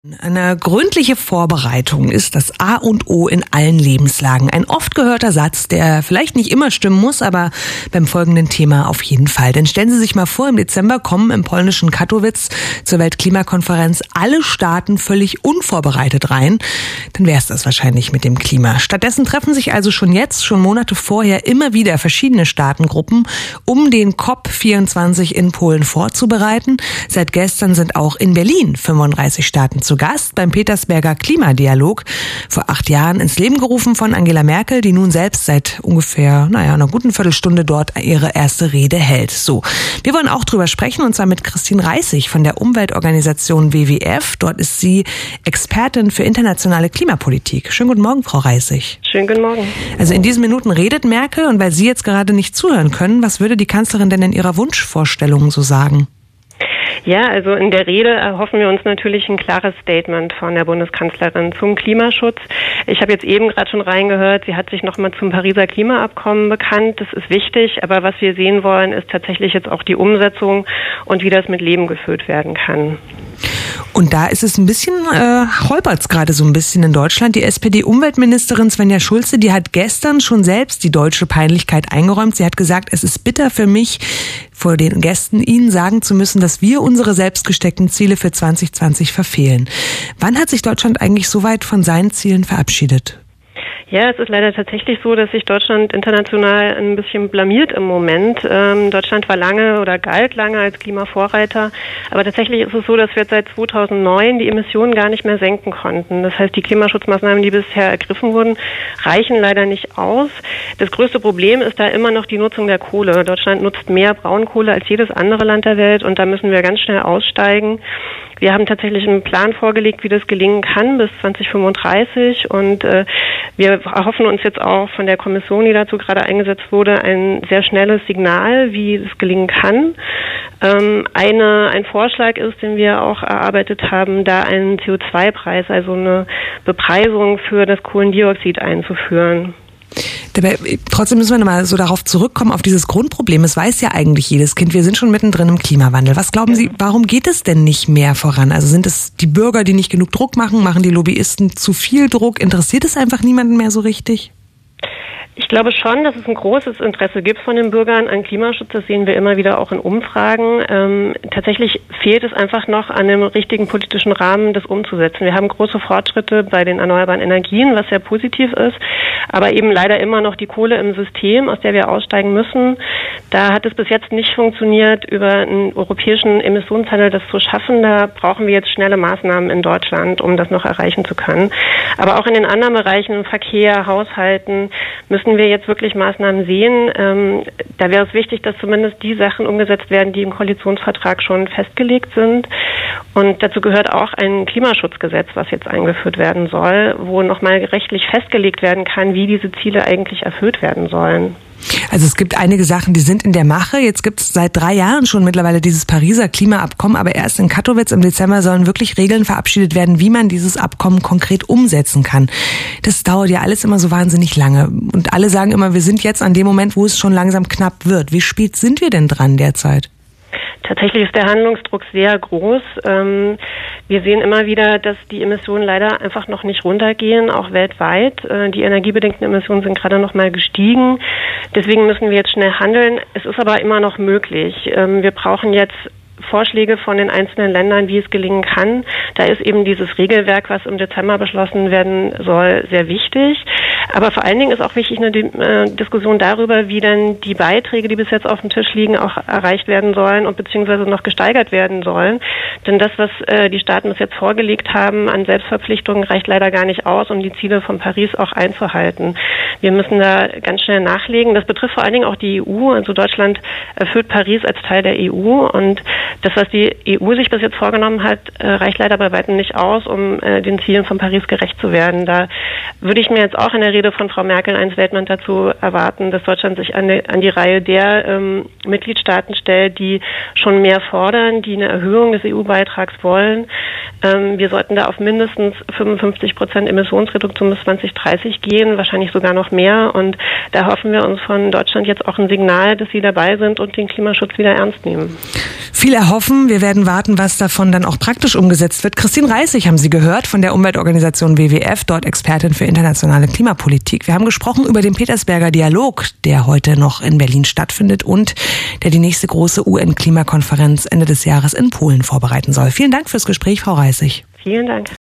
Eine gründliche Vorbereitung ist das A und O in allen Lebenslagen. Ein oft gehörter Satz, der vielleicht nicht immer stimmen muss, aber beim folgenden Thema auf jeden Fall. Denn stellen Sie sich mal vor, im Dezember kommen im polnischen Katowice zur Weltklimakonferenz alle Staaten völlig unvorbereitet rein. Dann wäre es das wahrscheinlich mit dem Klima. Stattdessen treffen sich also schon Monate vorher immer wieder verschiedene Staatengruppen, um den COP24 in Polen vorzubereiten. Seit gestern sind auch in Berlin 35 Staaten zu Gast beim Petersberger Klimadialog, vor 8 Jahren ins Leben gerufen von Angela Merkel, die nun selbst seit ungefähr, einer guten Viertelstunde dort ihre erste Rede hält. So, wir wollen auch drüber sprechen, und zwar mit Christine Reissig von der Umweltorganisation WWF. Dort ist sie Expertin für internationale Klimapolitik. Schönen guten Morgen, Frau Reissig. Schönen guten Morgen. Also in diesen Minuten redet Merkel, und weil Sie jetzt gerade nicht zuhören können, was würde die Kanzlerin denn in ihrer Wunschvorstellung so sagen? Ja, also in der Rede erhoffen wir uns natürlich ein klares Statement von der Bundeskanzlerin zum Klimaschutz. Ich habe jetzt eben gerade schon reingehört, sie hat sich nochmal zum Pariser Klimaabkommen bekannt. Das ist wichtig, aber was wir sehen wollen, ist tatsächlich jetzt auch die Umsetzung und wie das mit Leben gefüllt werden kann. Und da ist es ein bisschen, holpert's gerade so ein bisschen in Deutschland. Die SPD-Umweltministerin Svenja Schulze, die hat gestern schon selbst die deutsche Peinlichkeit eingeräumt. Sie hat gesagt, es ist bitter für mich, vor den Gästen Ihnen sagen zu müssen, dass wir unsere selbst gesteckten Ziele für 2020 verfehlen. Wann hat sich Deutschland eigentlich so weit von seinen Zielen verabschiedet? Ja, es ist leider tatsächlich so, dass sich Deutschland international ein bisschen blamiert im Moment. Deutschland war lange oder galt lange als Klimavorreiter, aber tatsächlich ist es so, dass wir seit 2009 die Emissionen gar nicht mehr senken konnten. Das heißt, die Klimaschutzmaßnahmen, die bisher ergriffen wurden, reichen leider nicht aus. Das größte Problem ist da immer noch die Nutzung der Kohle. Deutschland nutzt mehr Braunkohle als jedes andere Land der Welt, und da müssen wir ganz schnell aussteigen. Wir haben tatsächlich einen Plan vorgelegt, wie das gelingen kann bis 2035, und wir erhoffen uns jetzt auch von der Kommission, die dazu gerade eingesetzt wurde, ein sehr schnelles Signal, wie es gelingen kann. Ein Vorschlag ist, den wir auch erarbeitet haben, da einen CO2-Preis, also eine Bepreisung für das Kohlendioxid einzuführen. Dabei, trotzdem müssen wir nochmal so darauf zurückkommen, auf dieses Grundproblem. Es weiß ja eigentlich jedes Kind, wir sind schon mittendrin im Klimawandel. Was glauben Sie, warum geht es denn nicht mehr voran? Also sind es die Bürger, die nicht genug Druck machen? Machen die Lobbyisten zu viel Druck? Interessiert es einfach niemanden mehr so richtig? Ich glaube schon, dass es ein großes Interesse gibt von den Bürgern an Klimaschutz. Das sehen wir immer wieder auch in Umfragen. Tatsächlich fehlt es einfach noch an dem richtigen politischen Rahmen, das umzusetzen. Wir haben große Fortschritte bei den erneuerbaren Energien, was sehr positiv ist, aber eben leider immer noch die Kohle im System, aus der wir aussteigen müssen. Da hat es bis jetzt nicht funktioniert, über einen europäischen Emissionshandel das zu schaffen. Da brauchen wir jetzt schnelle Maßnahmen in Deutschland, um das noch erreichen zu können. Aber auch in den anderen Bereichen, Verkehr, Haushalten, müssen wir jetzt wirklich Maßnahmen sehen. Da wäre es wichtig, dass zumindest die Sachen umgesetzt werden, die im Koalitionsvertrag schon festgelegt sind. Und dazu gehört auch ein Klimaschutzgesetz, was jetzt eingeführt werden soll, wo nochmal rechtlich festgelegt werden kann, wie diese Ziele eigentlich erfüllt werden sollen. Also es gibt einige Sachen, die sind in der Mache. Jetzt gibt es seit 3 Jahren schon mittlerweile dieses Pariser Klimaabkommen, aber erst in Katowice im Dezember sollen wirklich Regeln verabschiedet werden, wie man dieses Abkommen konkret umsetzen kann. Das dauert ja alles immer so wahnsinnig lange. Und alle sagen immer, wir sind jetzt an dem Moment, wo es schon langsam knapp wird. Wie spät sind wir denn dran derzeit? Tatsächlich ist der Handlungsdruck sehr groß. Wir sehen immer wieder, dass die Emissionen leider einfach noch nicht runtergehen, auch weltweit. Die energiebedingten Emissionen sind gerade noch mal gestiegen. Deswegen müssen wir jetzt schnell handeln. Es ist aber immer noch möglich. Wir brauchen jetzt Vorschläge von den einzelnen Ländern, wie es gelingen kann. Da ist eben dieses Regelwerk, was im Dezember beschlossen werden soll, sehr wichtig. Aber vor allen Dingen ist auch wichtig eine Diskussion darüber, wie dann die Beiträge, die bis jetzt auf dem Tisch liegen, auch erreicht werden sollen und beziehungsweise noch gesteigert werden sollen. Denn das, was die Staaten bis jetzt vorgelegt haben an Selbstverpflichtungen, reicht leider gar nicht aus, um die Ziele von Paris auch einzuhalten. Wir müssen da ganz schnell nachlegen. Das betrifft vor allen Dingen auch die EU. Also Deutschland erfüllt Paris als Teil der EU, und das, was die EU sich bis jetzt vorgenommen hat, reicht leider bei weitem nicht aus, um den Zielen von Paris gerecht zu werden. Da würde ich mir jetzt auch in der der Rede von Frau Merkel ein Statement dazu erwarten, dass Deutschland sich an die Reihe der Mitgliedstaaten stellt, die schon mehr fordern, die eine Erhöhung des EU-Beitrags wollen. Wir sollten da auf mindestens 55% Emissionsreduktion bis 2030 gehen, wahrscheinlich sogar noch mehr. Und da hoffen wir uns von Deutschland jetzt auch ein Signal, dass sie dabei sind und den Klimaschutz wieder ernst nehmen. Viel erhoffen. Wir werden warten, was davon dann auch praktisch umgesetzt wird. Christine Reissig haben Sie gehört von der Umweltorganisation WWF, dort Expertin für internationale Klimapolitik. Wir haben gesprochen über den Petersberger Dialog, der heute noch in Berlin stattfindet und der die nächste große UN-Klimakonferenz Ende des Jahres in Polen vorbereiten soll. Vielen Dank fürs Gespräch, Frau Reissig. Vielen Dank.